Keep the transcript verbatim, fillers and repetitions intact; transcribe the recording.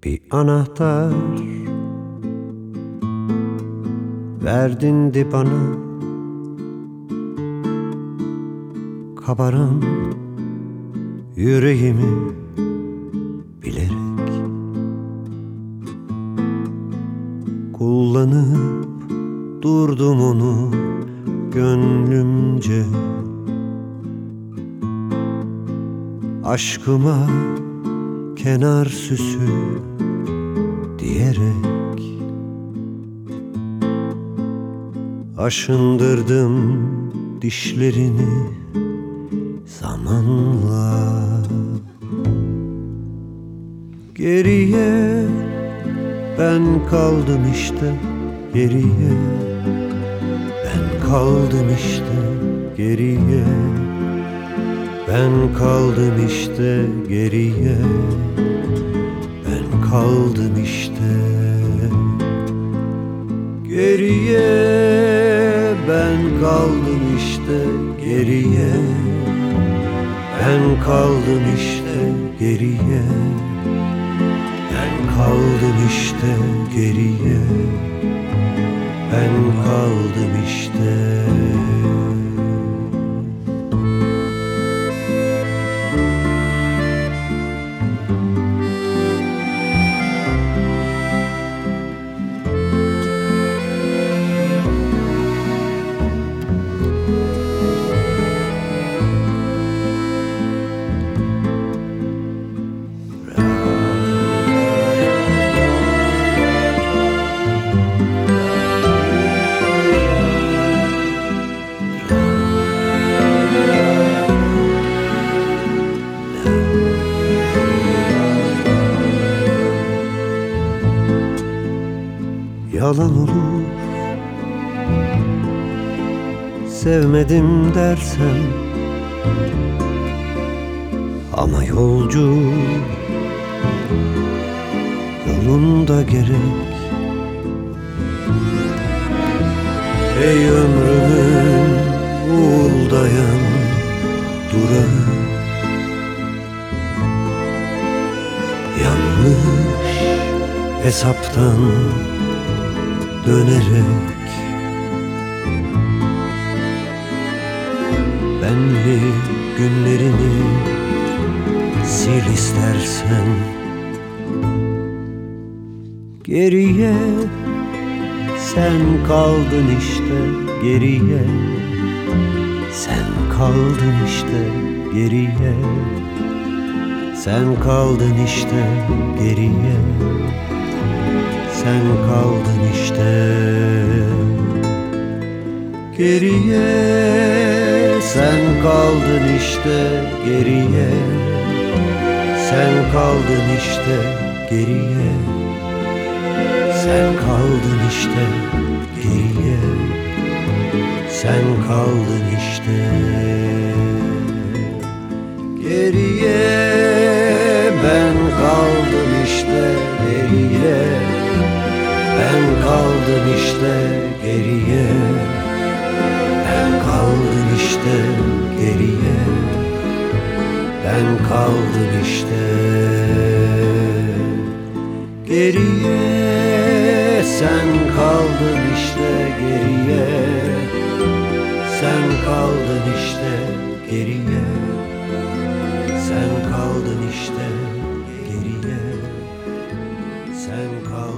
Bir anahtar verdindi bana, kabaran yüreğimi bilerek kullanıp durdum onu gönlümce. Aşkıma kenar süsü diyerek aşındırdım dişlerini zamanla. Geriye ben kaldım işte, geriye ben kaldım işte, geriye ben kaldım işte, geriye ben kaldım işte. Geriye ben kaldım işte, geriye ben kaldım işte, geriye ben kaldım işte, geriye ben kaldım işte. Yalan olur sevmedim dersem, ama yolcu yolunda gerek. Ey ömrümün uğuldayan durağı, yanlış hesaptan dönerek benli günlerini sil istersen. Geriye sen kaldın işte, geriye sen kaldın işte, geriye sen kaldın işte, geriye sen kaldın işte. Geriye sen kaldın işte, geriye sen kaldın işte, geriye sen kaldın işte, geriye sen kaldın işte. Geriye ben kaldım işte, geriye ben kaldım işte, geriye ben kaldım işte, geriye ben kaldım işte. Geriye sen kaldın işte, geriye sen kaldın işte, geriye sen kaldın işte, geriye sen kaldın.